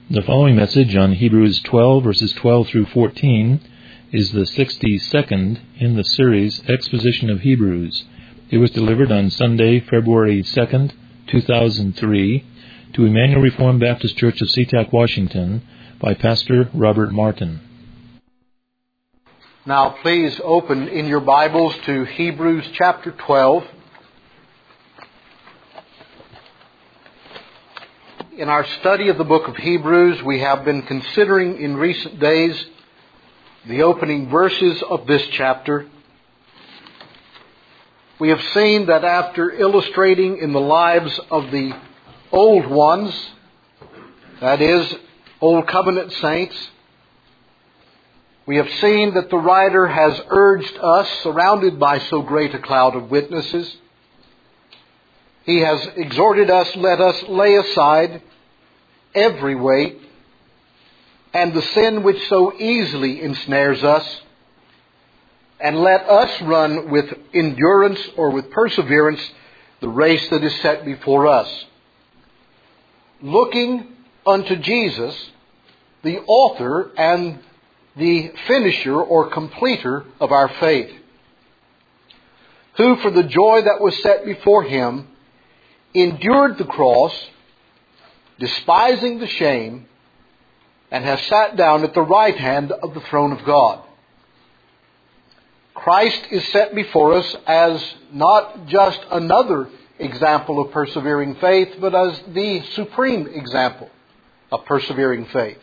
The following message on Hebrews 12, verses 12 through 14, is the 62nd in the series Exposition of Hebrews. It was delivered on Sunday, February 2nd, 2003, to Emmanuel Reformed Baptist Church of SeaTac, Washington, by Pastor Robert Martin. Now please open in your Bibles to Hebrews chapter 12. In our study of the book of Hebrews, we have been considering in recent days the opening verses of this chapter. We have seen that after illustrating in the lives of the old ones, that is, Old Covenant saints, we have seen that the writer has urged us, surrounded by so great a cloud of witnesses, he has exhorted us, let us lay aside every weight and the sin which so easily ensnares us, and let us run with endurance or with perseverance the race that is set before us, looking unto Jesus, the author and the finisher or completer of our faith, who for the joy that was set before him endured the cross, despising the shame, and has sat down at the right hand of the throne of God. Christ is set before us as not just another example of persevering faith, but as the supreme example of persevering faith.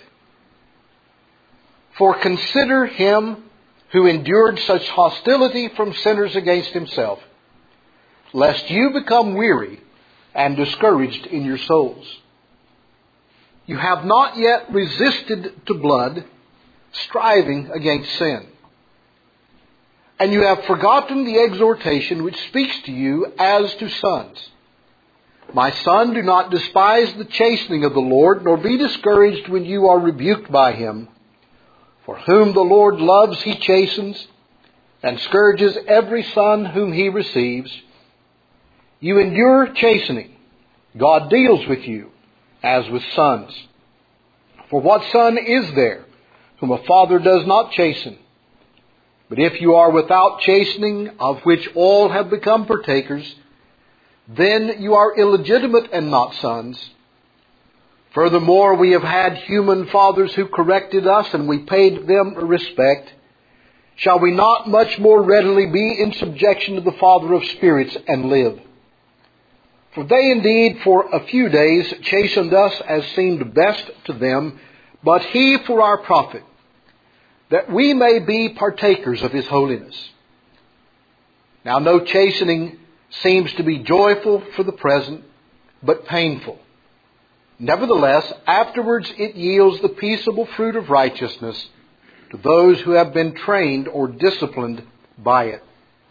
For consider him who endured such hostility from sinners against himself, lest you become weary and discouraged in your souls. You have not yet resisted to blood, striving against sin. And you have forgotten the exhortation which speaks to you as to sons. My son, do not despise the chastening of the Lord, nor be discouraged when you are rebuked by him. For whom the Lord loves, he chastens, and scourges every son whom he receives. You endure chastening. God deals with you as with sons. For what son is there whom a father does not chasten? But if you are without chastening, of which all have become partakers, then you are illegitimate and not sons. Furthermore, we have had human fathers who corrected us, and we paid them respect. Shall we not much more readily be in subjection to the Father of spirits and live? For they indeed for a few days chastened us as seemed best to them, but he for our profit, that we may be partakers of his holiness. Now no chastening seems to be joyful for the present, but painful. Nevertheless, afterwards it yields the peaceable fruit of righteousness to those who have been trained or disciplined by it.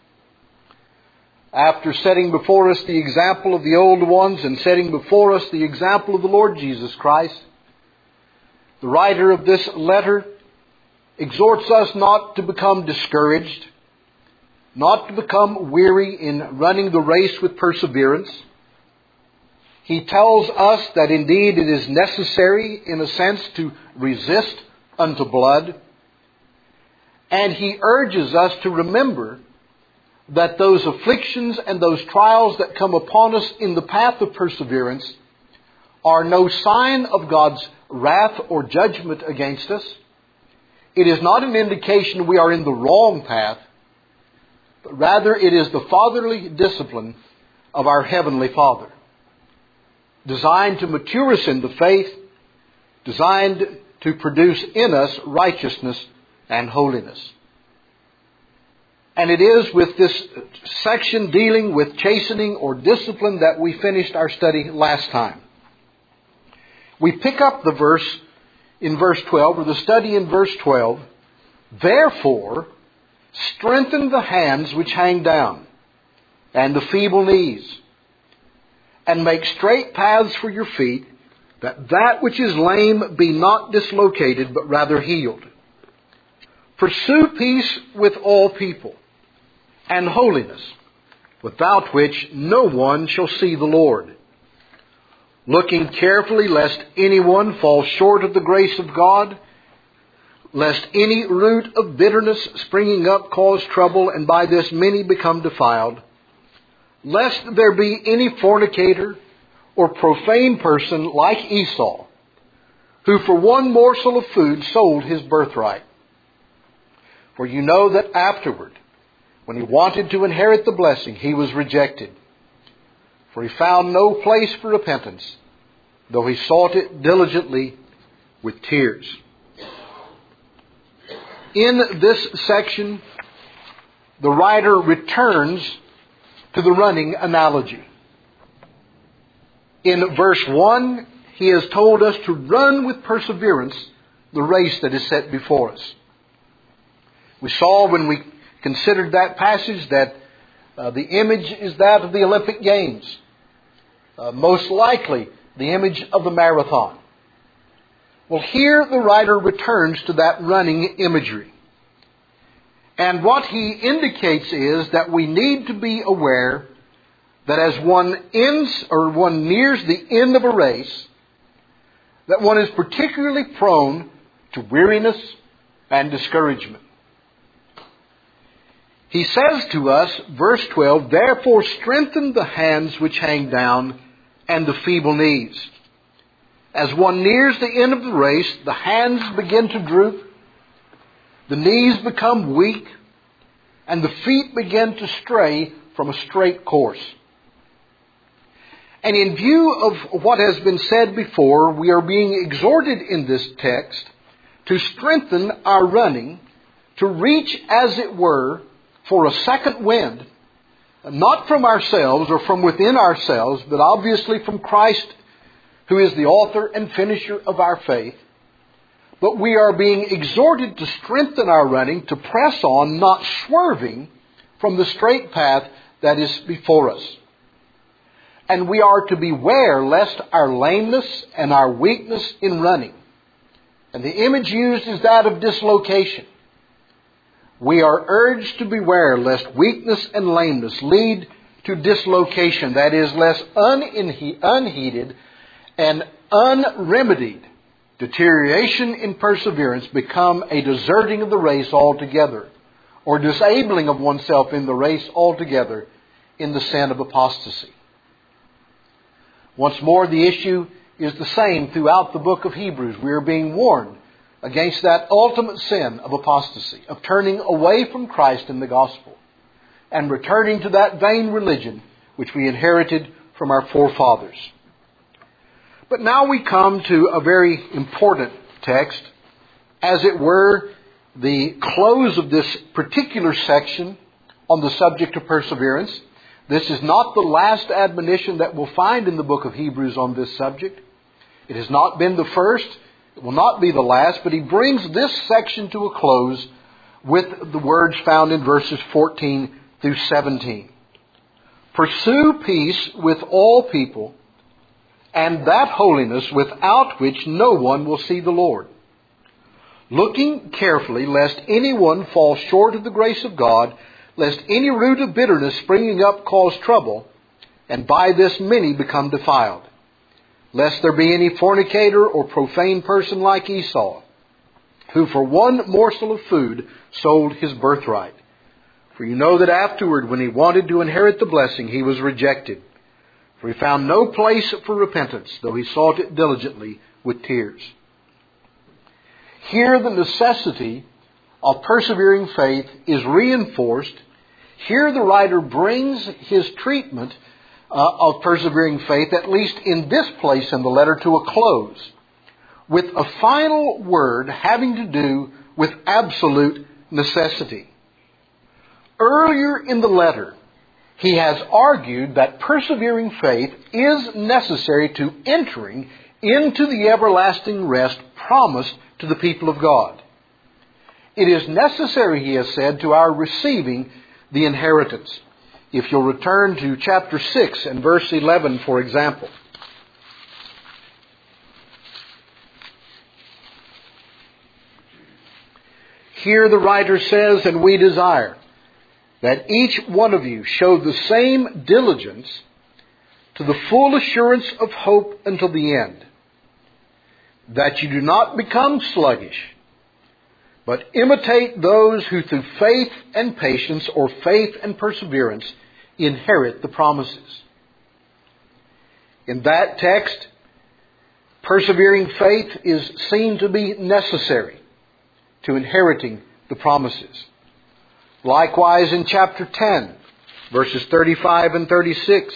After setting before us the example of the old ones and setting before us the example of the Lord Jesus Christ, the writer of this letter exhorts us not to become discouraged, not to become weary in running the race with perseverance. He tells us that indeed it is necessary, in a sense, to resist unto blood. And he urges us to remember that those afflictions and those trials that come upon us in the path of perseverance are no sign of God's wrath or judgment against us. It is not an indication we are in the wrong path, but rather it is the fatherly discipline of our Heavenly Father, designed to mature us in the faith, designed to produce in us righteousness and holiness. And it is with this section dealing with chastening or discipline that we finished our study last time. We pick up the verse in verse 12, or the study in verse 12. Therefore, strengthen the hands which hang down, and the feeble knees, and make straight paths for your feet, that which is lame be not dislocated, but rather healed. Pursue peace with all people, and holiness, without which no one shall see the Lord. looking carefully lest anyone fall short of the grace of God, lest any root of bitterness springing up cause trouble, and by this many become defiled, lest there be any fornicator or profane person like Esau, who for one morsel of food sold his birthright. For you know that afterward, when he wanted to inherit the blessing, he was rejected. For he found no place for repentance, though he sought it diligently with tears. In this section, the writer returns to the running analogy. In verse 1, he has told us to run with perseverance the race that is set before us. We saw when we considered that passage that the image is that of the Olympic Games. Most likely the image of the marathon. Well, here the writer returns to that running imagery. And what he indicates is that we need to be aware that as one nears the end of a race, that one is particularly prone to weariness and discouragement. He says to us, verse 12, "Therefore strengthen the hands which hang down and the feeble knees." As one nears the end of the race, the hands begin to droop, the knees become weak, and the feet begin to stray from a straight course. And in view of what has been said before, we are being exhorted in this text to strengthen our running, to reach, as it were, for a second wind, not from ourselves or from within ourselves, but obviously from Christ, who is the author and finisher of our faith. But we are being exhorted to strengthen our running, to press on, not swerving from the straight path that is before us. And we are to beware lest our lameness and our weakness in running, and the image used is that of dislocation. We are urged to beware lest weakness and lameness lead to dislocation, that is, lest unheeded and unremedied deterioration in perseverance become a deserting of the race altogether, or disabling of oneself in the race altogether in the sin of apostasy. Once more, the issue is the same throughout the book of Hebrews. We are being warned against that ultimate sin of apostasy, of turning away from Christ and the gospel, and returning to that vain religion which we inherited from our forefathers. But now we come to a very important text, as it were, the close of this particular section on the subject of perseverance. This is not the last admonition that we'll find in the book of Hebrews on this subject. It has not been the first. It will not be the last. But he brings this section to a close with the words found in verses 14 through 17. "Pursue peace with all people, and that holiness without which no one will see the Lord. Looking carefully lest anyone fall short of the grace of God, lest any root of bitterness springing up cause trouble, and by this many become defiled. Lest there be any fornicator or profane person like Esau, who for one morsel of food sold his birthright. For you know that afterward, when he wanted to inherit the blessing, he was rejected. For he found no place for repentance, though he sought it diligently with tears." Here the necessity of persevering faith is reinforced. Here the writer brings his treatment of persevering faith, at least in this place in the letter, to a close, with a final word having to do with absolute necessity. Earlier in the letter, he has argued that persevering faith is necessary to entering into the everlasting rest promised to the people of God. It is necessary, he has said, to our receiving the inheritance. If you'll return to chapter 6 and verse 11, for example. Here the writer says, "And we desire that each one of you show the same diligence to the full assurance of hope until the end, that you do not become sluggish, but imitate those who through faith and patience, or faith and perseverance, inherit the promises. In that text, persevering faith is seen to be necessary to inheriting the promises. Likewise in chapter 10, verses 35 and 36.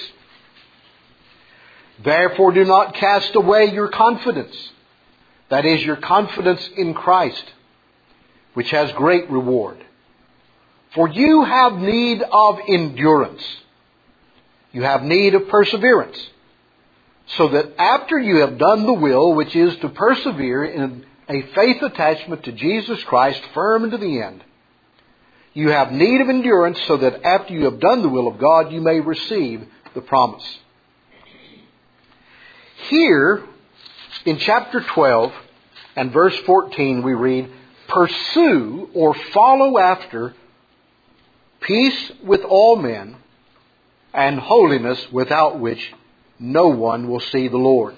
Therefore do not cast away your confidence, that is, your confidence in Christ, which has great reward. For you have need of endurance. You have need of perseverance, so that after you have done the will, which is to persevere in a faith attachment to Jesus Christ, firm unto the end, you have need of endurance, so that after you have done the will of God, you may receive the promise. Here, in chapter 12 and verse 14, we read, pursue or follow after peace with all men and holiness, without which no one will see the Lord.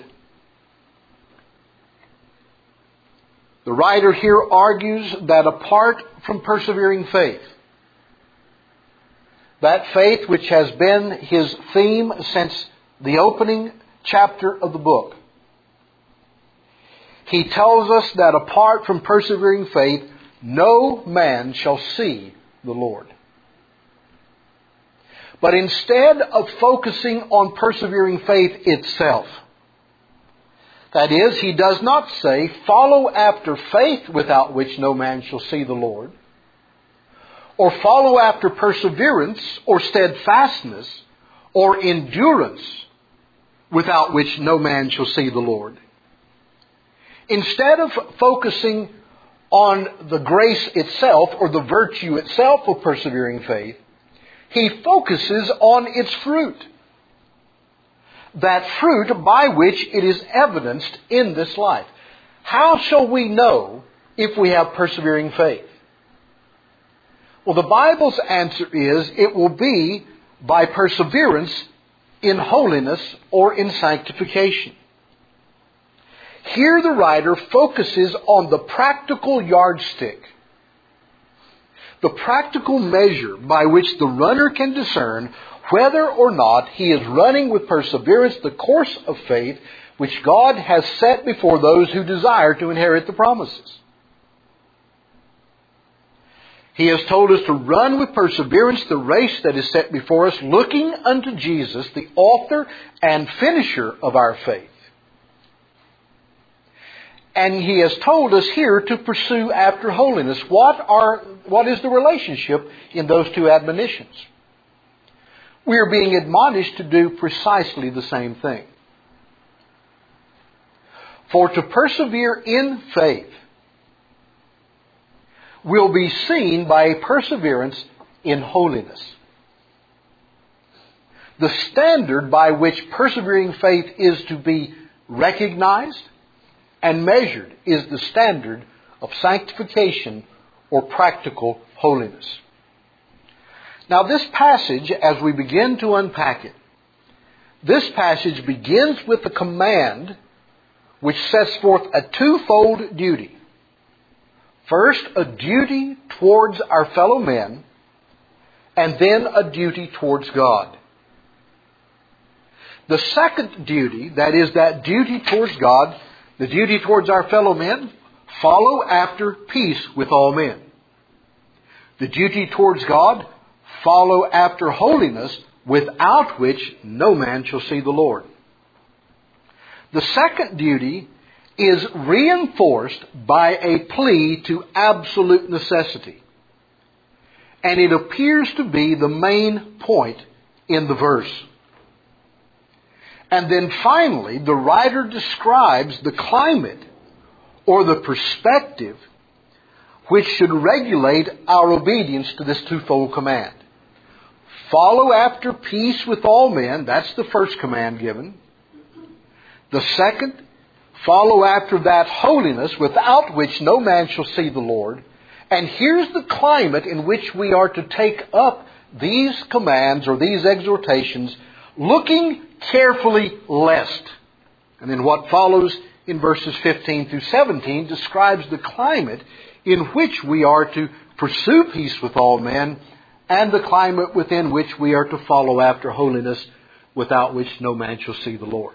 The writer here argues that apart from persevering faith, that faith which has been his theme since the opening chapter of the book, he tells us that apart from persevering faith, no man shall see the Lord. But instead of focusing on persevering faith itself, that is, he does not say, follow after faith without which no man shall see the Lord, or follow after perseverance or steadfastness or endurance without which no man shall see the Lord. Instead of focusing on the grace itself or the virtue itself of persevering faith, he focuses on its fruit. That fruit by which it is evidenced in this life. How shall we know if we have persevering faith? Well, the Bible's answer is it will be by perseverance in holiness or in sanctification. Here the writer focuses on the practical yardstick, the practical measure by which the runner can discern whether or not he is running with perseverance the course of faith which God has set before those who desire to inherit the promises. He has told us to run with perseverance the race that is set before us, looking unto Jesus, the author and finisher of our faith. And he has told us here to pursue after holiness. What is the relationship in those two admonitions? We are being admonished to do precisely the same thing. For to persevere in faith will be seen by a perseverance in holiness. The standard by which persevering faith is to be recognized and measured is the standard of sanctification or practical holiness. Now this passage, as we begin to unpack it, this passage begins with a command which sets forth a twofold duty. First, a duty towards our fellow men, and then a duty towards God. The second duty, that is that duty towards God, the duty towards our fellow men, follow after peace with all men. The duty towards God, follow after holiness, without which no man shall see the Lord. The second duty is reinforced by a plea to absolute necessity. And it appears to be the main point in the verse. And then finally, the writer describes the climate or the perspective which should regulate our obedience to this twofold command. Follow after peace with all men. That's the first command given. The second, follow after that holiness without which no man shall see the Lord. And here's the climate in which we are to take up these commands or these exhortations looking carefully lest. And then what follows in verses 15 through 17 describes the climate in which we are to pursue peace with all men, and the climate within which we are to follow after holiness, without which no man shall see the Lord.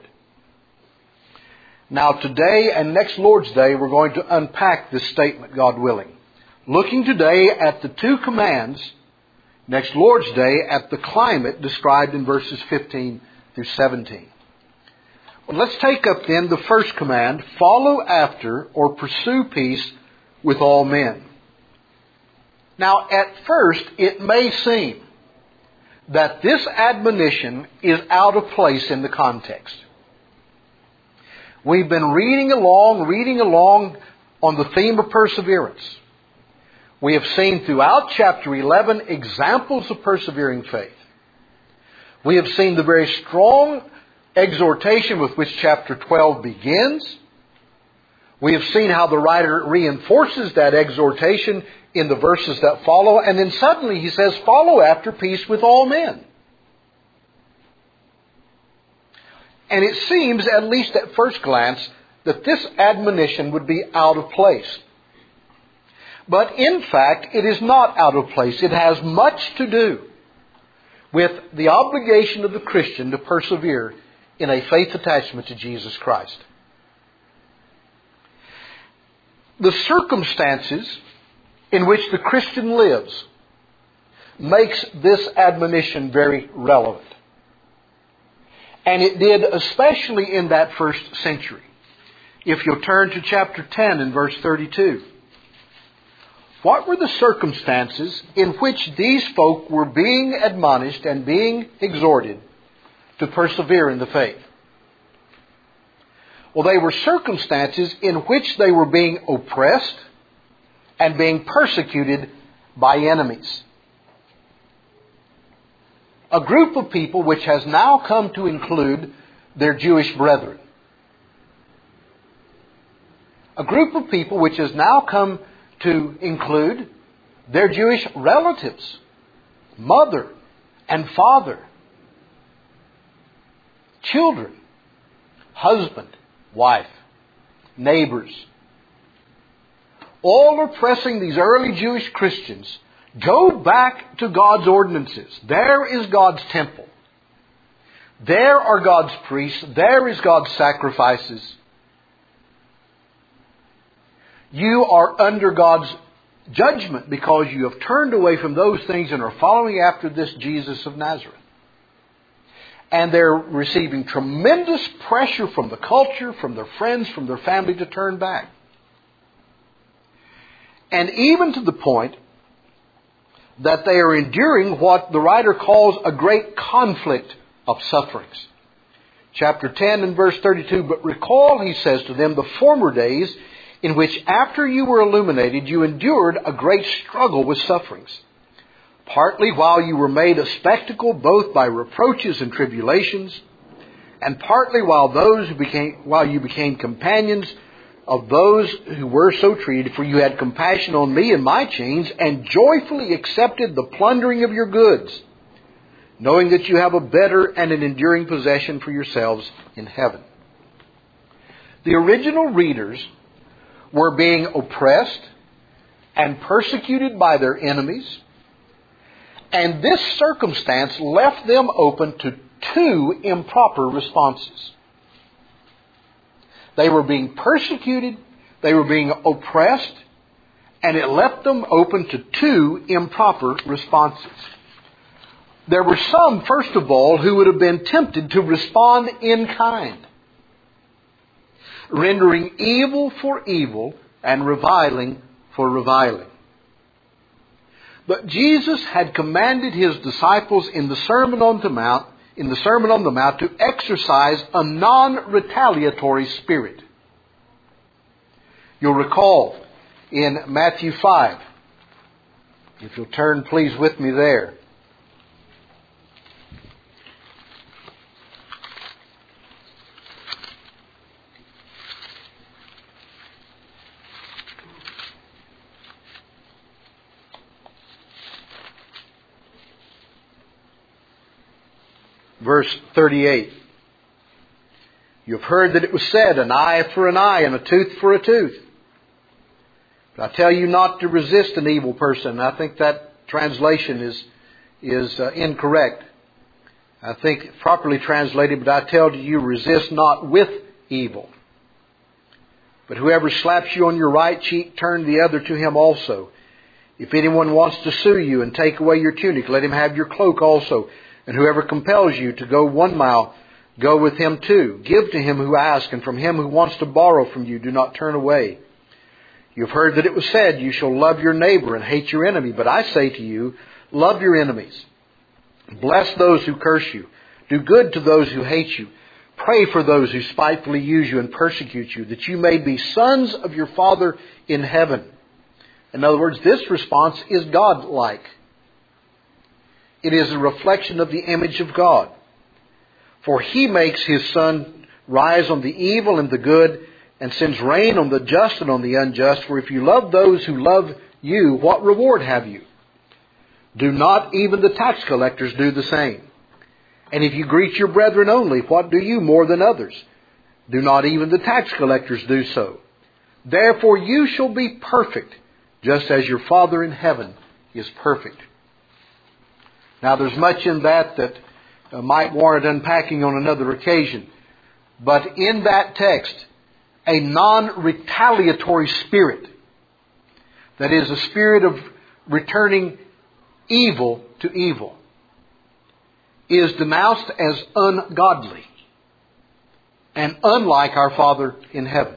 Now today and next Lord's Day, we're going to unpack this statement, God willing. Looking today at the two commands, next Lord's Day at the climate described in verses 15 through 17. Well, let's take up then the first command, follow after or pursue peace with all men. Now, at first, it may seem that this admonition is out of place in the context. We've been reading along on the theme of perseverance. We have seen throughout chapter 11 examples of persevering faith. We have seen the very strong exhortation with which chapter 12 begins. We have seen how the writer reinforces that exhortation in the verses that follow, and then suddenly he says, follow after peace with all men. And it seems, at least at first glance, that this admonition would be out of place. But in fact, it is not out of place. It has much to do with the obligation of the Christian to persevere in a faith attachment to Jesus Christ. The circumstances in which the Christian lives makes this admonition very relevant. And it did especially in that first century. If you'll turn to chapter 10 and verse 32. What were the circumstances in which these folk were being admonished and being exhorted to persevere in the faith? Well, they were circumstances in which they were being oppressed and being persecuted by enemies. A group of people which has now come to include their Jewish brethren. A group of people which has now come to include their Jewish relatives, mother and father, children, husband, wife, neighbors. All are pressing these early Jewish Christians, go back to God's ordinances. There is God's temple. There are God's priests. There is God's sacrifices. You are under God's judgment because you have turned away from those things and are following after this Jesus of Nazareth. And they're receiving tremendous pressure from the culture, from their friends, from their family to turn back. And even to the point that they are enduring what the writer calls a great conflict of sufferings. Chapter 10 and verse 32, but recall, he says to them, the former days in which after you were illuminated, you endured a great struggle with sufferings. Partly while you were made a spectacle, both by reproaches and tribulations, and partly while you became companions of those who were so treated, for you had compassion on me and my chains, and joyfully accepted the plundering of your goods, knowing that you have a better and an enduring possession for yourselves in heaven. The original readers were being oppressed and persecuted by their enemies, and this circumstance left them open to two improper responses. They were being persecuted, they were being oppressed, and it left them open to two improper responses. There were some, first of all, who would have been tempted to respond in kind, rendering evil for evil and reviling for reviling. But Jesus had commanded his disciples in the Sermon on the Mount to exercise a non-retaliatory spirit. You'll recall in Matthew 5, if you'll turn please with me there. verse 38. You have heard that it was said, an eye for an eye and a tooth for a tooth. But I tell you not to resist an evil person. I think that translation is incorrect. I think properly translated, but I tell you, resist not with evil. But whoever slaps you on your right cheek, turn the other to him also. If anyone wants to sue you and take away your tunic, let him have your cloak also. And whoever compels you to go 1 mile, go with him 2. Give to him who asks, and from him who wants to borrow from you, do not turn away. You have heard that it was said, you shall love your neighbor and hate your enemy. But I say to you, love your enemies. Bless those who curse you. Do good to those who hate you. Pray for those who spitefully use you and persecute you, that you may be sons of your Father in heaven. In other words, this response is God-like. It is a reflection of the image of God. For He makes His sun rise on the evil and the good, and sends rain on the just and on the unjust. For if you love those who love you, what reward have you? Do not even the tax collectors do the same? And if you greet your brethren only, what do you more than others? Do not even the tax collectors do so? Therefore you shall be perfect, just as your Father in heaven is perfect. Now there's much in that might warrant unpacking on another occasion. But in that text, a non-retaliatory spirit, that is, a spirit of returning evil to evil, is denounced as ungodly and unlike our Father in heaven.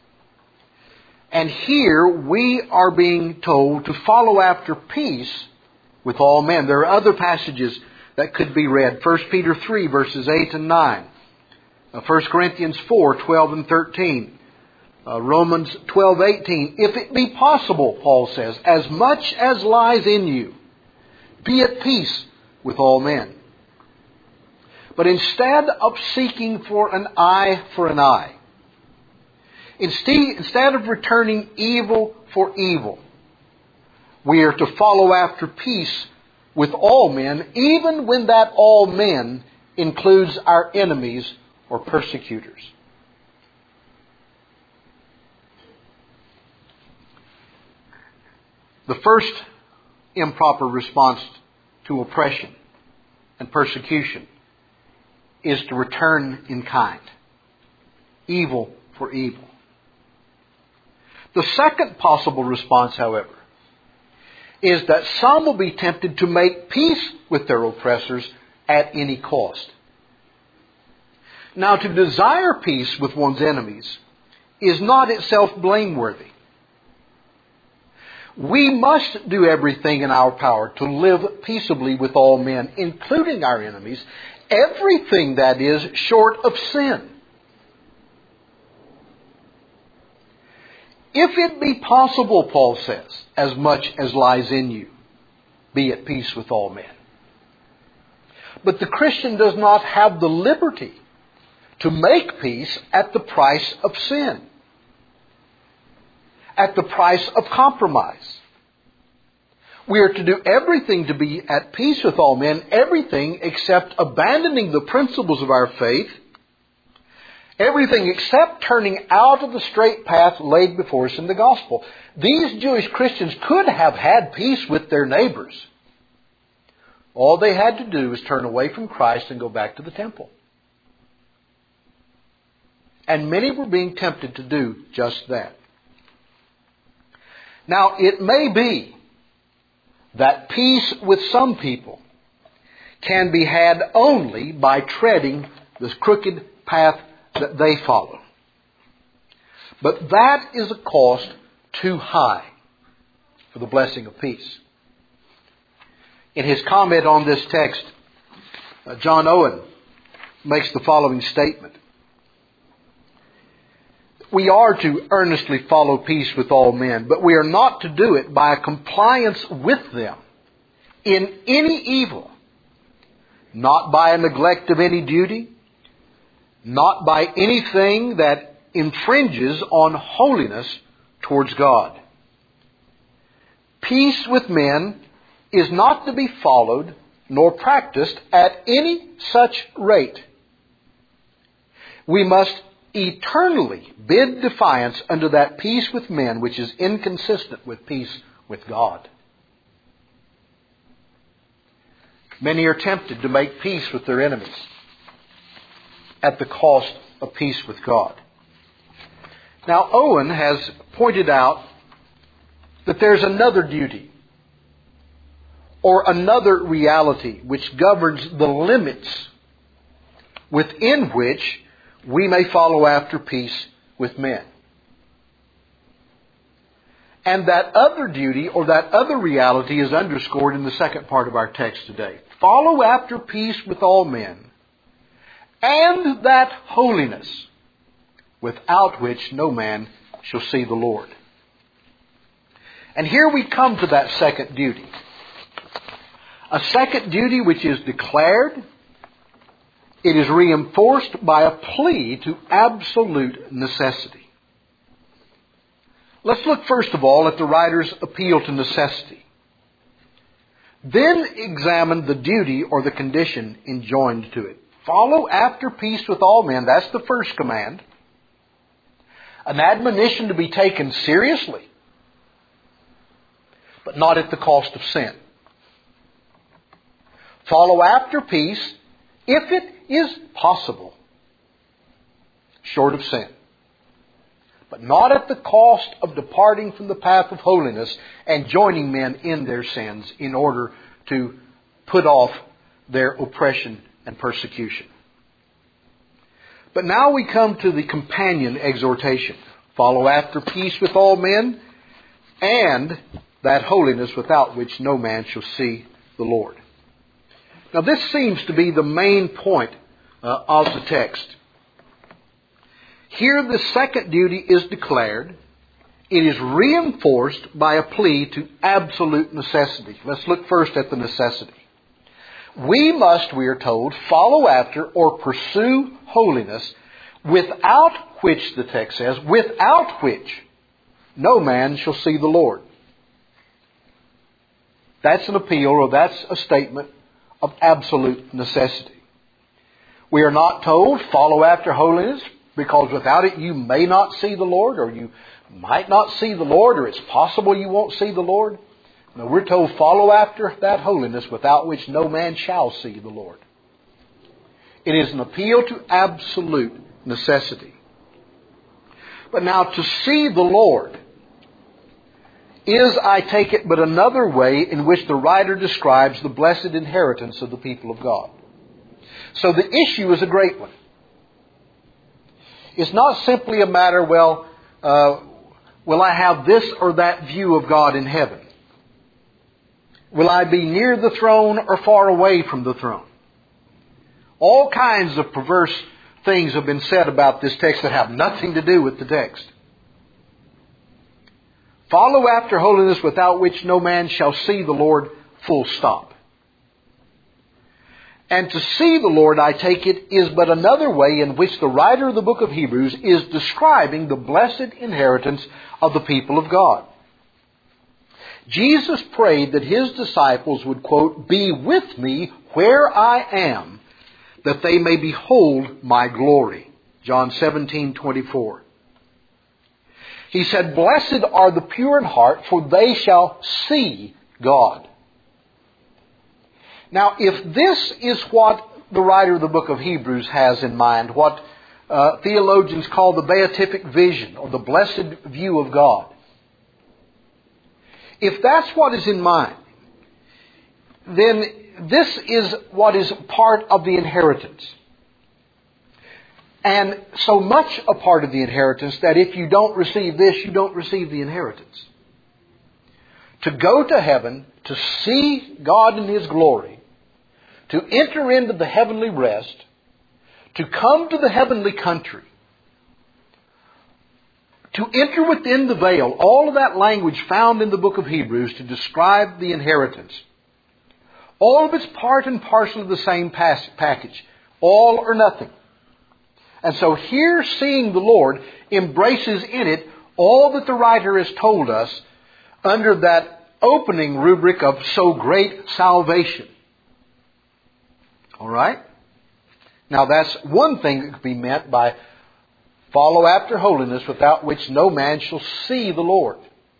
And here we are being told to follow after peace with all men. There are other passages that could be read. 1 Peter 3 verses 8 and 9. 1 Corinthians 4, 12 and 13. Romans 12, 18. If it be possible, Paul says, as much as lies in you, be at peace with all men. But instead of seeking for an eye, instead of returning evil for evil, we are to follow after peace with all men, even when that all men includes our enemies or persecutors. The first improper response to oppression and persecution is to return in kind. Evil for evil. The second possible response, however, is that some will be tempted to make peace with their oppressors at any cost. Now, to desire peace with one's enemies is not itself blameworthy. We must do everything in our power to live peaceably with all men, including our enemies, everything that is short of sin. If it be possible, Paul says, as much as lies in you, be at peace with all men. But the Christian does not have the liberty to make peace at the price of sin, at the price of compromise. We are to do everything to be at peace with all men, everything except abandoning the principles of our faith, everything except turning out of the straight path laid before us in the gospel. These Jewish Christians could have had peace with their neighbors. All they had to do was turn away from Christ and go back to the temple. And many were being tempted to do just that. Now, it may be that peace with some people can be had only by treading this crooked path that they follow. But that is a cost too high for the blessing of peace. In his comment on this text, John Owen makes the following statement. We are to earnestly follow peace with all men, but we are not to do it by a compliance with them in any evil, not by a neglect of any duty, not by anything that infringes on holiness towards God. Peace with men is not to be followed nor practiced at any such rate. We must eternally bid defiance unto that peace with men which is inconsistent with peace with God. Many are tempted to make peace with their enemies at the cost of peace with God. Now, Owen has pointed out that there's another duty or another reality which governs the limits within which we may follow after peace with men. And that other duty or that other reality is underscored in the second part of our text today. Follow after peace with all men, and that holiness without which no man shall see the Lord. And here we come to that second duty. A second duty which is declared. It is reinforced by a plea to absolute necessity. Let's look first of all at the writer's appeal to necessity. Then examine the duty or the condition enjoined to it. Follow after peace with all men. That's the first command. An admonition to be taken seriously, but not at the cost of sin. Follow after peace if it is possible, short of sin, but not at the cost of departing from the path of holiness and joining men in their sins in order to put off their oppression and persecution. But now we come to the companion exhortation. Follow after peace with all men, and that holiness without which no man shall see the Lord. Now this seems to be the main point of the text. Here the second duty is declared. It is reinforced by a plea to absolute necessity. Let's look first at the necessity. We must, we are told, follow after or pursue holiness, without which, the text says, without which no man shall see the Lord. That's an appeal, or that's a statement of absolute necessity. We are not told, follow after holiness, because without it you may not see the Lord, or you might not see the Lord, or it's possible you won't see the Lord. No, we're told, follow after that holiness without which no man shall see the Lord. It is an appeal to absolute necessity. But now to see the Lord is, I take it, but another way in which the writer describes the blessed inheritance of the people of God. So the issue is a great one. It's not simply a matter, will I have this or that view of God in heaven? Will I be near the throne or far away from the throne? All kinds of perverse things have been said about this text that have nothing to do with the text. Follow after holiness without which no man shall see the Lord, full stop. And to see the Lord, I take it, is but another way in which the writer of the book of Hebrews is describing the blessed inheritance of the people of God. Jesus prayed that His disciples would, quote, be with me where I am, that they may behold my glory. John 17:24. He said, blessed are the pure in heart, for they shall see God. Now, if this is what the writer of the book of Hebrews has in mind, what theologians call the beatific vision, or the blessed view of God, if that's what is in mind, then this is what is part of the inheritance. And so much a part of the inheritance that if you don't receive this, you don't receive the inheritance. To go to heaven, to see God in His glory, to enter into the heavenly rest, to come to the heavenly country, to enter within the veil, all of that language found in the book of Hebrews to describe the inheritance. All of it's part and parcel of the same package. All or nothing. And so here, seeing the Lord embraces in it all that the writer has told us under that opening rubric of so great salvation. All right? Now that's one thing that could be meant by follow after holiness, without which no man shall see the Lord.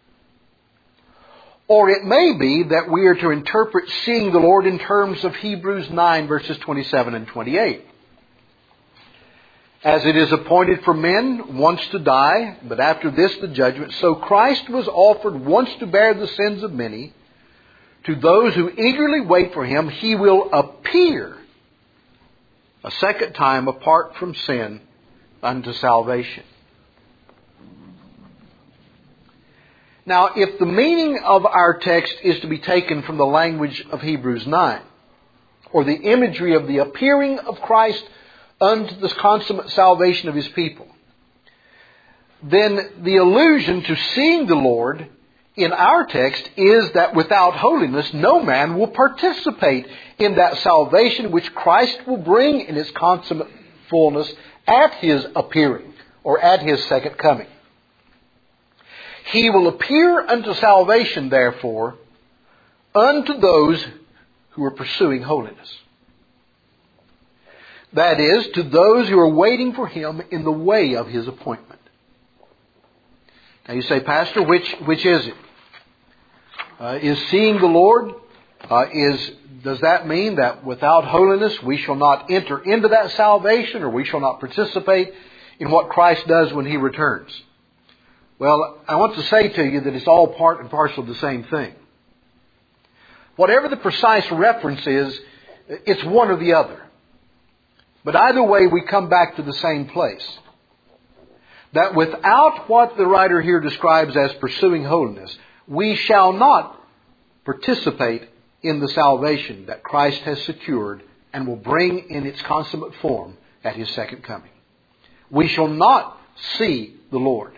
Or it may be that we are to interpret seeing the Lord in terms of Hebrews 9 verses 27 and 28. As it is appointed for men once to die, but after this the judgment, so Christ was offered once to bear the sins of many. To those who eagerly wait for Him, He will appear a second time apart from sin unto salvation. Now, if the meaning of our text is to be taken from the language of Hebrews 9, or the imagery of the appearing of Christ unto the consummate salvation of His people, then the allusion to seeing the Lord in our text is that without holiness no man will participate in that salvation which Christ will bring in its consummate fullness at His appearing, or at His second coming. He will appear unto salvation, therefore, unto those who are pursuing holiness. That is, to those who are waiting for Him in the way of His appointment. Now you say, Pastor, which is it? Is seeing the Lord, does that mean that without holiness we shall not enter into that salvation, or we shall not participate in what Christ does when He returns? Well, I want to say to you that it's all part and parcel of the same thing. Whatever the precise reference is, it's one or the other. But either way, we come back to the same place. That without what the writer here describes as pursuing holiness, we shall not participate in the salvation that Christ has secured and will bring in its consummate form at His second coming. We shall not see the Lord.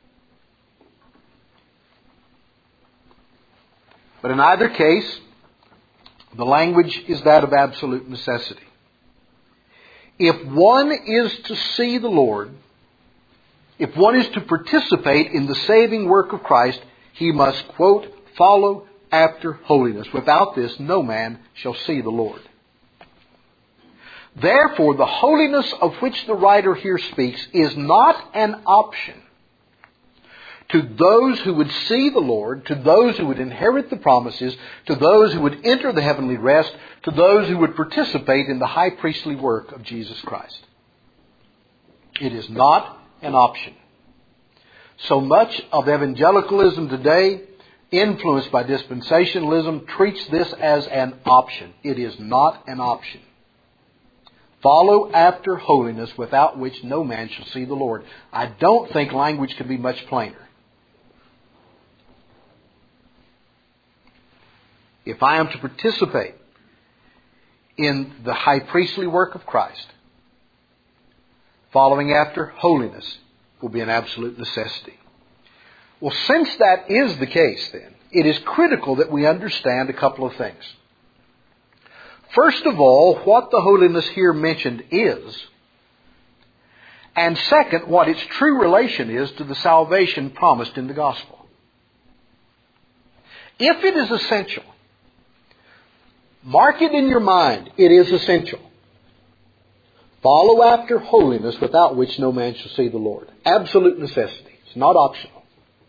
But in either case, the language is that of absolute necessity. If one is to see the Lord, if one is to participate in the saving work of Christ, he must, quote, follow after holiness. Without this, no man shall see the Lord. Therefore, the holiness of which the writer here speaks is not an option to those who would see the Lord, to those who would inherit the promises, to those who would enter the heavenly rest, to those who would participate in the high priestly work of Jesus Christ. It is not an option. So much of evangelicalism today, influenced by dispensationalism, treats this as an option. It is not an option. Follow after holiness, without which no man shall see the Lord. I don't think language could be much plainer. If I am to participate in the high priestly work of Christ, following after holiness will be an absolute necessity. Well, since that is the case, then, it is critical that we understand a couple of things. First of all, what the holiness here mentioned is, and second, what its true relation is to the salvation promised in the gospel. If it is essential, mark it in your mind, it is essential. Follow after holiness, without which no man shall see the Lord. Absolute necessity. It's not optional.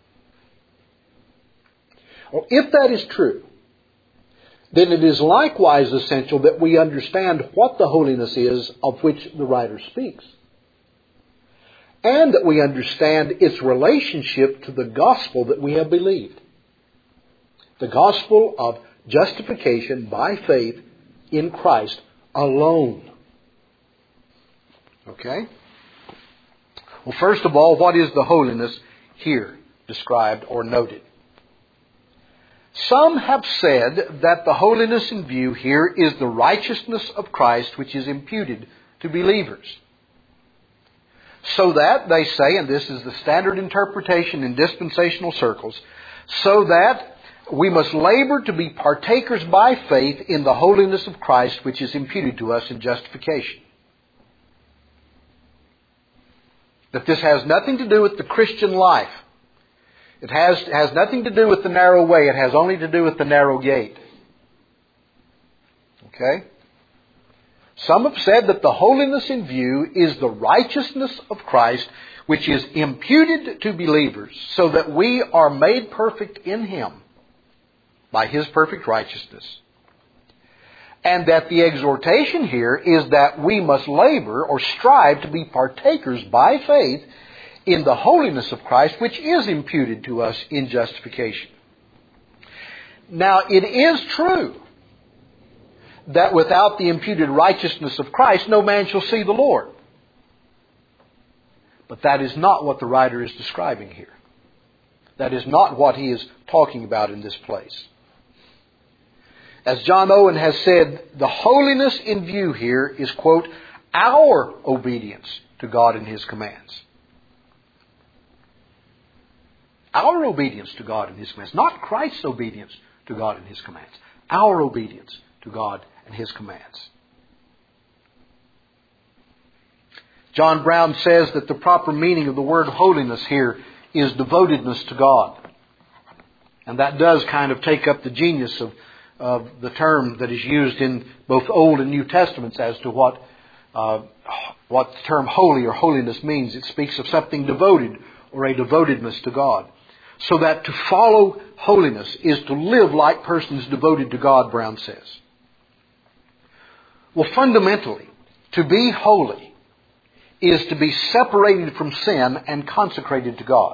Well, if that is true, then it is likewise essential that we understand what the holiness is of which the writer speaks. And that we understand its relationship to the gospel that we have believed. The gospel of justification by faith in Christ alone. Okay? Well, first of all, what is the holiness here described or noted? Some have said that the holiness in view here is the righteousness of Christ which is imputed to believers. So that, they say, and this is the standard interpretation in dispensational circles, so that we must labor to be partakers by faith in the holiness of Christ which is imputed to us in justification. That this has nothing to do with the Christian life. It has nothing to do with the narrow way. It has only to do with the narrow gate. Okay? Some have said that the holiness in view is the righteousness of Christ, which is imputed to believers, so that we are made perfect in Him by His perfect righteousness. And that the exhortation here is that we must labor or strive to be partakers by faith in the holiness of Christ, which is imputed to us in justification. Now, it is true that without the imputed righteousness of Christ, no man shall see the Lord. But that is not what the writer is describing here. That is not what he is talking about in this place. As John Owen has said, the holiness in view here is, quote, our obedience to God and His commands. Our obedience to God and His commands. Not Christ's obedience to God and His commands. Our obedience to God and His commands. John Brown says that the proper meaning of the word holiness here is devotedness to God. And that does kind of take up the genius of the term that is used in both Old and New Testaments as to what the term holy or holiness means. It speaks of something devoted or a devotedness to God. So that to follow holiness is to live like persons devoted to God, Brown says. Well, fundamentally, to be holy is to be separated from sin and consecrated to God.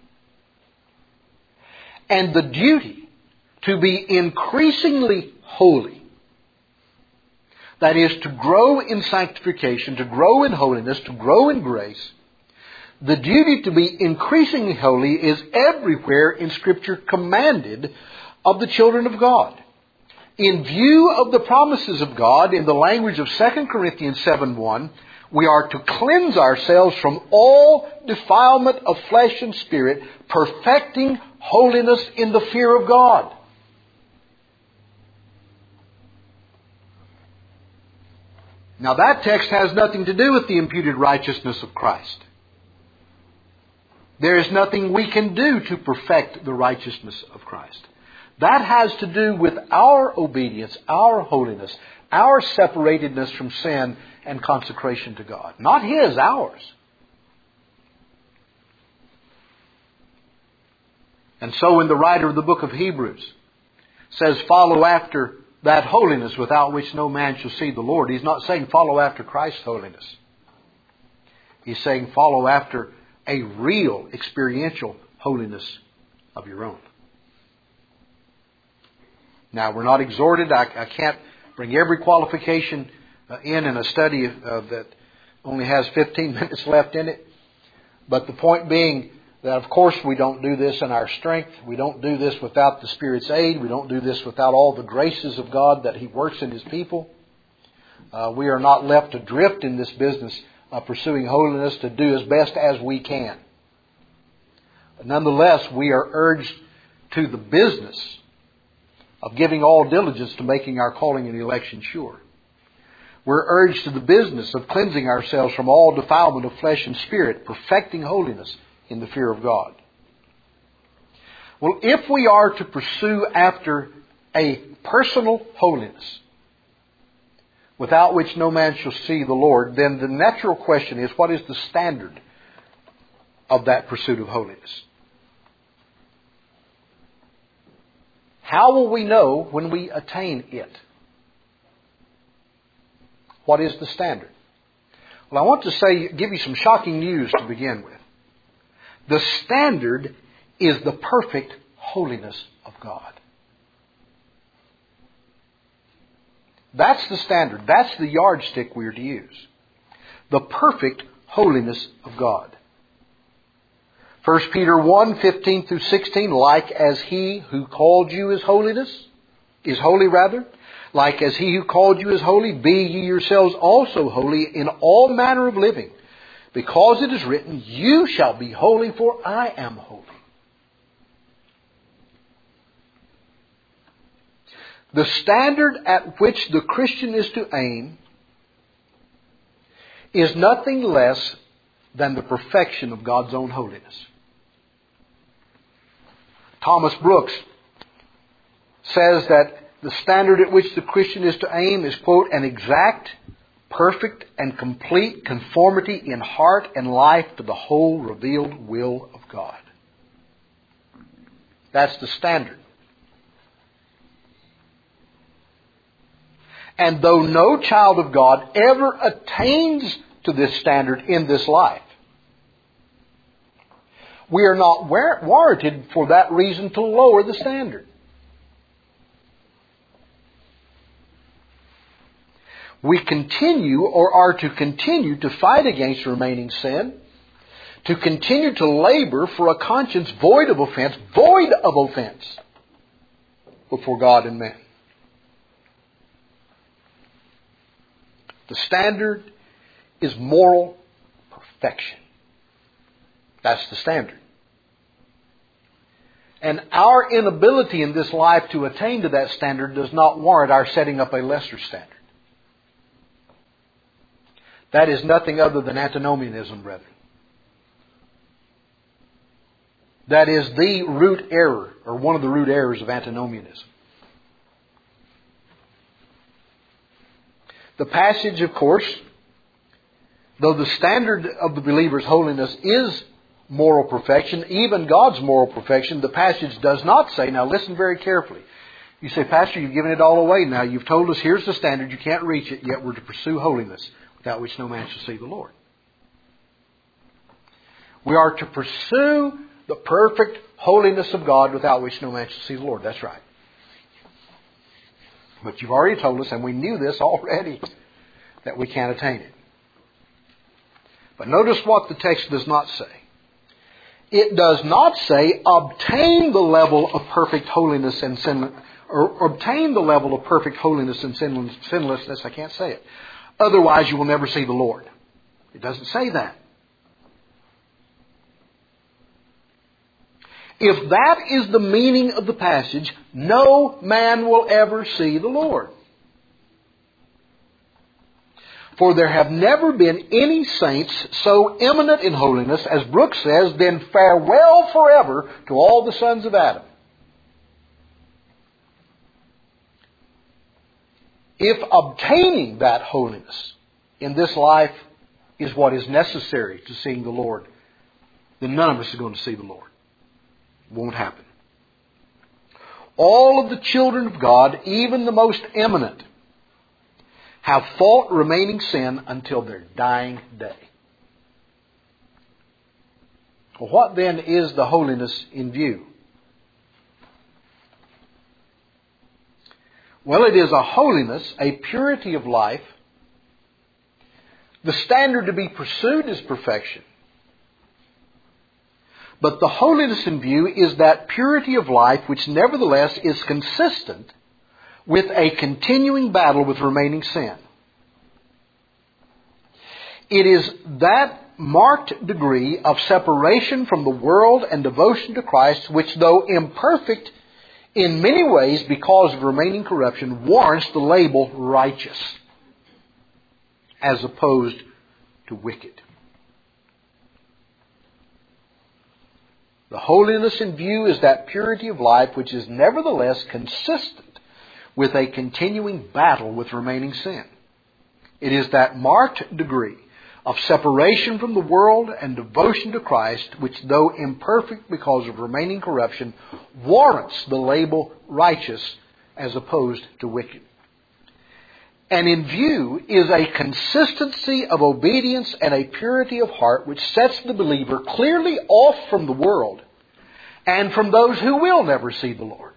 And the duty to be increasingly holy, that is, to grow in sanctification, to grow in holiness, to grow in grace, the duty to be increasingly holy is everywhere in Scripture commanded of the children of God. In view of the promises of God, in the language of 2 Corinthians 7:1, we are to cleanse ourselves from all defilement of flesh and spirit, perfecting holiness in the fear of God. Now that text has nothing to do with the imputed righteousness of Christ. There is nothing we can do to perfect the righteousness of Christ. That has to do with our obedience, our holiness, our separatedness from sin and consecration to God. Not His, ours. And so when the writer of the book of Hebrews says, follow after that holiness without which no man shall see the Lord, he's not saying follow after Christ's holiness. He's saying follow after a real experiential holiness of your own. Now, we're not exhorted. I can't bring every qualification in a study that only has 15 minutes left in it. But the point being that, of course, we don't do this in our strength. We don't do this without the Spirit's aid. We don't do this without all the graces of God that He works in His people. We are not left adrift in this business of pursuing holiness to do as best as we can. But nonetheless, we are urged to the business of giving all diligence to making our calling and election sure. We're urged to the business of cleansing ourselves from all defilement of flesh and spirit, perfecting holiness in the fear of God. Well, if we are to pursue after a personal holiness, without which no man shall see the Lord, then the natural question is, what is the standard of that pursuit of holiness? How will we know when we attain it? What is the standard? Well, I want to give you some shocking news to begin with. The standard is the perfect holiness of God. That's the standard. That's the yardstick we are to use. The perfect holiness of God. 1 Peter 1, 15 through 16, like as He who called you is holy, like as He who called you is holy, be ye yourselves also holy in all manner of living, because it is written, you shall be holy, for I am holy. The standard at which the Christian is to aim is nothing less than the perfection of God's own holiness. Thomas Brooks says that the standard at which the Christian is to aim is, quote, an exact, perfect and complete conformity in heart and life to the whole revealed will of God. That's the standard. And though no child of God ever attains to this standard in this life, we are not warranted for that reason to lower the standard. We continue or are to continue to fight against remaining sin, to continue to labor for a conscience void of offense before God and men. The standard is moral perfection. That's the standard. And our inability in this life to attain to that standard does not warrant our setting up a lesser standard. That is nothing other than antinomianism, brethren. That is the root error, or one of the root errors of antinomianism. The passage, of course, though the standard of the believer's holiness is moral perfection, even God's moral perfection, the passage does not say, now listen very carefully. You say, Pastor, you've given it all away now. You've told us here's the standard, you can't reach it, yet we're to pursue holiness, without which no man shall see the Lord. We are to pursue the perfect holiness of God, without which no man shall see the Lord. That's right. But you've already told us, and we knew this already, that we can't attain it. But notice what the text does not say. It does not say, obtain the level of perfect holiness and sinlessness. Or obtain the level of perfect holiness and sinlessness. I can't say it. Otherwise you will never see the Lord. It doesn't say that. If that is the meaning of the passage, no man will ever see the Lord. For there have never been any saints so eminent in holiness, as Brooks says, then farewell forever to all the sons of Adam. If obtaining that holiness in this life is what is necessary to seeing the Lord, then none of us are going to see the Lord. It won't happen. All of the children of God, even the most eminent, have fought remaining sin until their dying day. Well, what then is the holiness in view? Well, it is a holiness, a purity of life. The standard to be pursued is perfection. But the holiness in view is that purity of life which nevertheless is consistent with a continuing battle with remaining sin. It is that marked degree of separation from the world and devotion to Christ which, though imperfect in many ways because of remaining corruption, warrants the label righteous as opposed to wicked. The holiness in view is that purity of life which is nevertheless consistent with a continuing battle with remaining sin. It is that marked degree of separation from the world and devotion to Christ which, though imperfect because of remaining corruption, warrants the label righteous as opposed to wicked. And in view is a consistency of obedience and a purity of heart which sets the believer clearly off from the world and from those who will never see the Lord.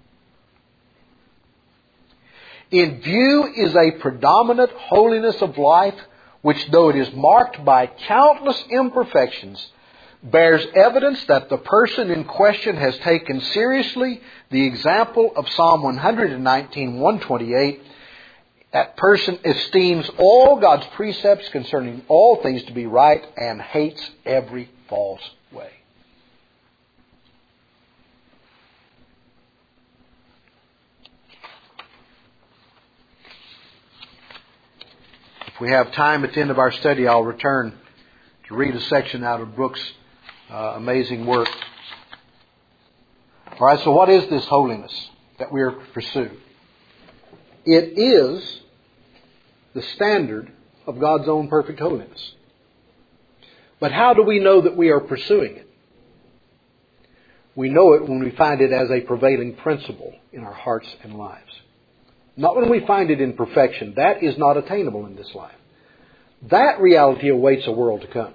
In view is a predominant holiness of life which, though it is marked by countless imperfections, bears evidence that the person in question has taken seriously the example of Psalm 119, 128. That person esteems all God's precepts concerning all things to be right and hates every false way. If we have time at the end of our study, I'll return to read a section out of Brooks' amazing work. All right, so what is this holiness that we are to pursue? It is the standard of God's own perfect holiness. But how do we know that we are pursuing it? We know it when we find it as a prevailing principle in our hearts and lives. Not when we find it in perfection. That is not attainable in this life. That reality awaits a world to come.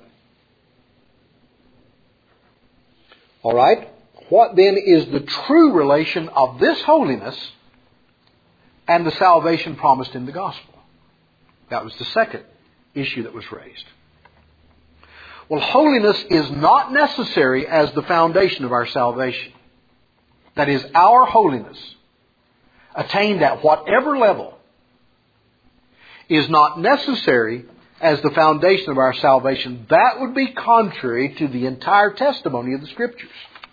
All right? What then is the true relation of this holiness and the salvation promised in the gospel? That was the second issue that was raised. Well, holiness is not necessary as the foundation of our salvation. That is, our holiness, attained at whatever level, is not necessary as the foundation of our salvation. That would be contrary to the entire testimony of the Scriptures.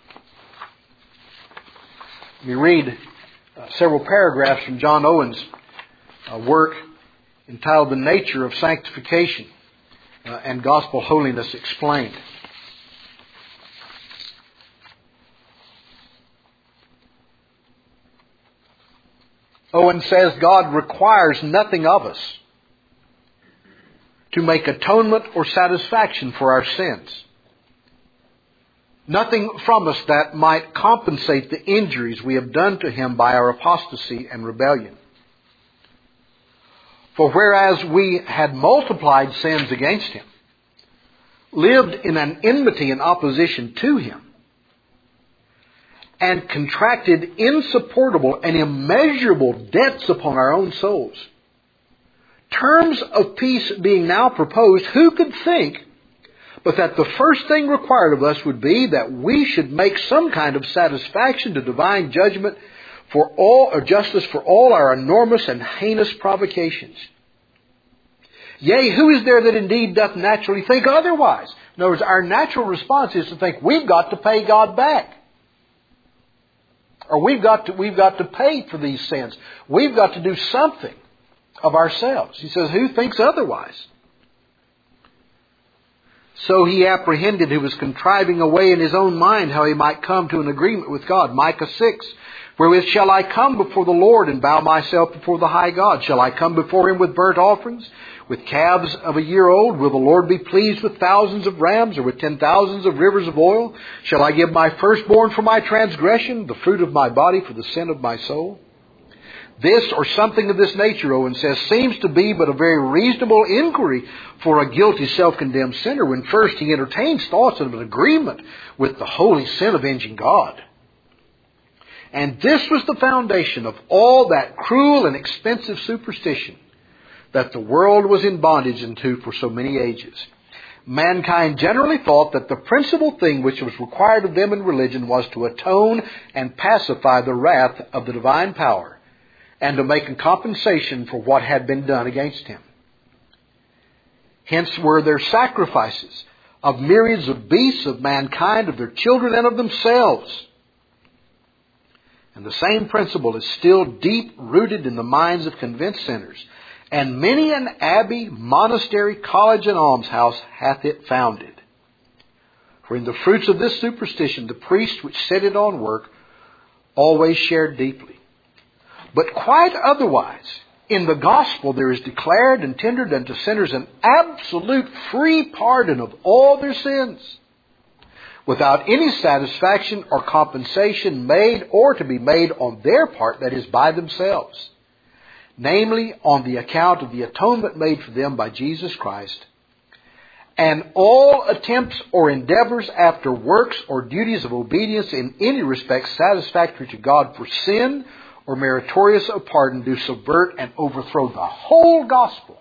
Let me read several paragraphs from John Owen's work entitled The Nature of Sanctification and Gospel Holiness Explained. Owen says, God requires nothing of us to make atonement or satisfaction for our sins. Nothing from us that might compensate the injuries we have done to Him by our apostasy and rebellion. For whereas we had multiplied sins against Him, lived in an enmity and opposition to Him, and contracted insupportable and immeasurable debts upon our own souls, terms of peace being now proposed, who could think but that the first thing required of us would be that we should make some kind of satisfaction to divine judgment for all, or justice for all our enormous and heinous provocations? Yea, who is there that indeed doth naturally think otherwise? In other words, our natural response is to think we've got to pay God back. Or we've got to pay for these sins. We've got to do something of ourselves. He says, who thinks otherwise? So he apprehended, who was contriving a way in his own mind how he might come to an agreement with God. Micah 6, wherewith shall I come before the Lord and bow myself before the high God? Shall I come before Him with burnt offerings, with calves of a year old? Will the Lord be pleased with thousands of rams, or with 10,000s of rivers of oil? Shall I give my firstborn for my transgression, the fruit of my body for the sin of my soul? This, or something of this nature, Owen says, seems to be but a very reasonable inquiry for a guilty, self-condemned sinner, when first he entertains thoughts of an agreement with the holy sin-avenging God. And this was the foundation of all that cruel and expensive superstition that the world was in bondage into for so many ages. Mankind generally thought that the principal thing which was required of them in religion was to atone and pacify the wrath of the divine power, and to make a compensation for what had been done against Him. Hence were their sacrifices of myriads of beasts, of mankind, of their children, and of themselves. And the same principle is still deep-rooted in the minds of convinced sinners, and many an abbey, monastery, college, and almshouse hath it founded. For in the fruits of this superstition the priests which set it on work always shared deeply. But quite otherwise, in the gospel there is declared and tendered unto sinners an absolute free pardon of all their sins, without any satisfaction or compensation made or to be made on their part, that is, by themselves, namely on the account of the atonement made for them by Jesus Christ. And all attempts or endeavors after works or duties of obedience in any respect satisfactory to God for sin or meritorious of pardon do subvert and overthrow the whole gospel.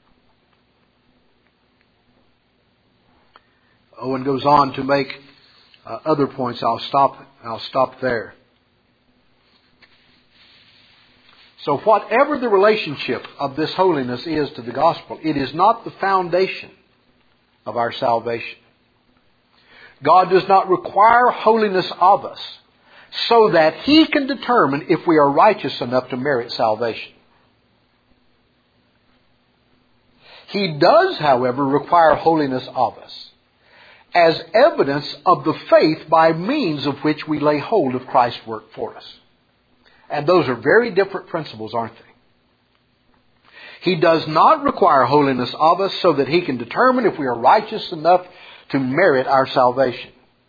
Owen goes on to make other points. I'll stop there. So whatever the relationship of this holiness is to the gospel, it is not the foundation of our salvation. God does not require holiness of us so that He can determine if we are righteous enough to merit salvation. He does, however, require holiness of us as evidence of the faith by means of which we lay hold of Christ's work for us. And those are very different principles, aren't they? He does not require holiness of us so that He can determine if we are righteous enough to merit our salvation.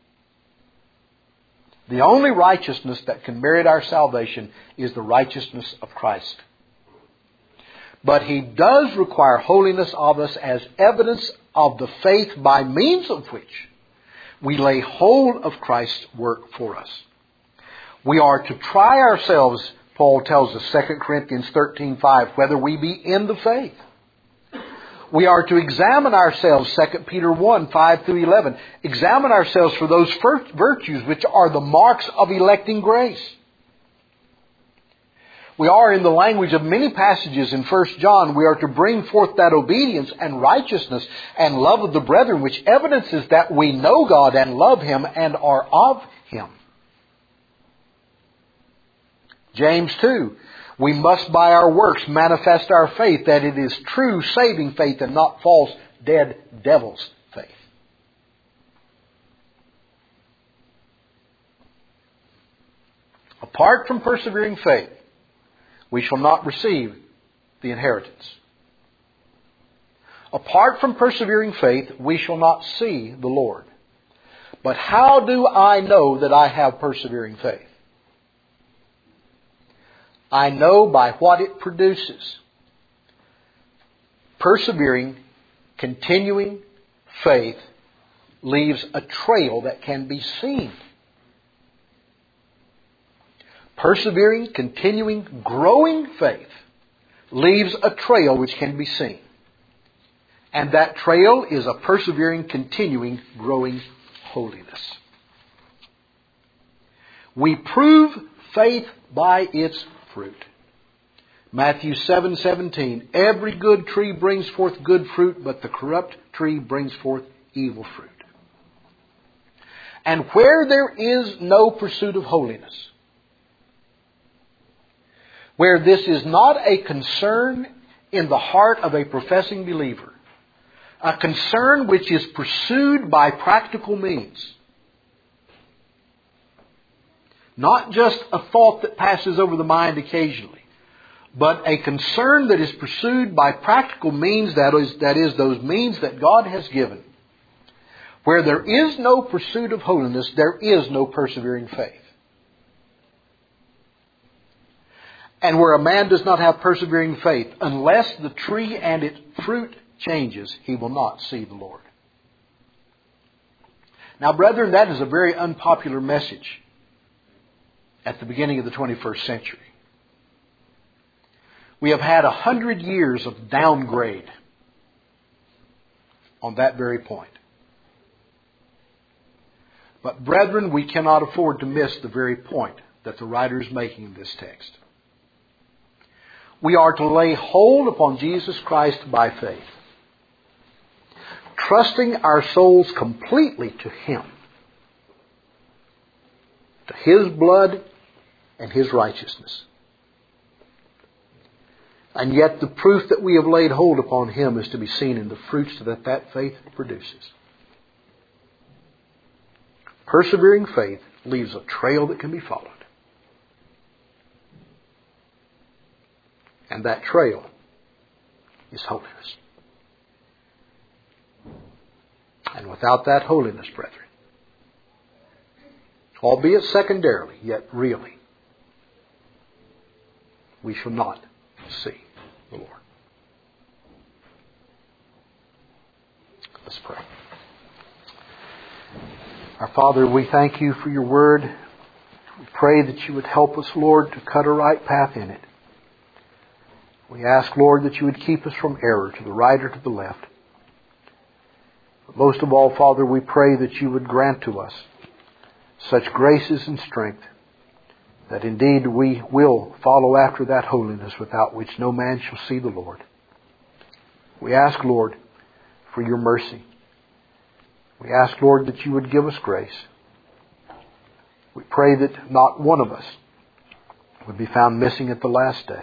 The only righteousness that can merit our salvation is the righteousness of Christ. But He does require holiness of us as evidence of the faith by means of which we lay hold of Christ's work for us. We are to try ourselves, Paul tells us, 2 Corinthians 13:5, whether we be in the faith. We are to examine ourselves, 2 Peter 1:5-11. Examine ourselves for those virtues which are the marks of electing grace. We are, in the language of many passages in 1 John, we are to bring forth that obedience and righteousness and love of the brethren, which evidences that we know God and love Him and are of Him. James 2, we must by our works manifest our faith, that it is true saving faith and not false, dead devil's faith. Apart from persevering faith, we shall not receive the inheritance. Apart from persevering faith, we shall not see the Lord. But how do I know that I have persevering faith? I know by what it produces. Persevering, continuing faith leaves a trail that can be seen. Persevering, continuing, growing faith leaves a trail which can be seen. And that trail is a persevering, continuing, growing holiness. We prove faith by its fruit. Matthew 7:17, every good tree brings forth good fruit, but the corrupt tree brings forth evil fruit. And where there is no pursuit of holiness, where this is not a concern in the heart of a professing believer, a concern which is pursued by practical means, not just a thought that passes over the mind occasionally, but a concern that is pursued by practical means, that is those means that God has given. Where there is no pursuit of holiness, there is no persevering faith. And where a man does not have persevering faith, unless the tree and its fruit changes, he will not see the Lord. Now, brethren, that is a very unpopular message at the beginning of the 21st century. We have had 100 years of downgrade on that very point. But, brethren, we cannot afford to miss the very point that the writer is making in this text. We are to lay hold upon Jesus Christ by faith, trusting our souls completely to Him, to His blood and His righteousness. And yet the proof that we have laid hold upon Him is to be seen in the fruits that faith produces. Persevering faith leaves a trail that can be followed. And that trail is holiness. And without that holiness, brethren, albeit secondarily, yet really, we shall not see the Lord. Let's pray. Our Father, we thank You for Your Word. We pray that You would help us, Lord, to cut a right path in it. We ask, Lord, that You would keep us from error to the right or to the left. But most of all, Father, we pray that You would grant to us such graces and strength that indeed we will follow after that holiness without which no man shall see the Lord. We ask, Lord, for Your mercy. We ask, Lord, that You would give us grace. We pray that not one of us would be found missing at the last day.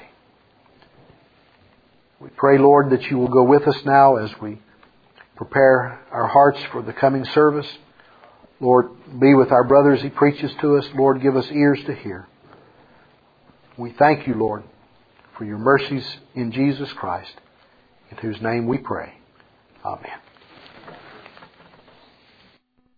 We pray, Lord, that You will go with us now as we prepare our hearts for the coming service. Lord, be with our brother as he preaches to us. Lord, give us ears to hear. We thank You, Lord, for your mercies in Jesus Christ, in whose name we pray. Amen.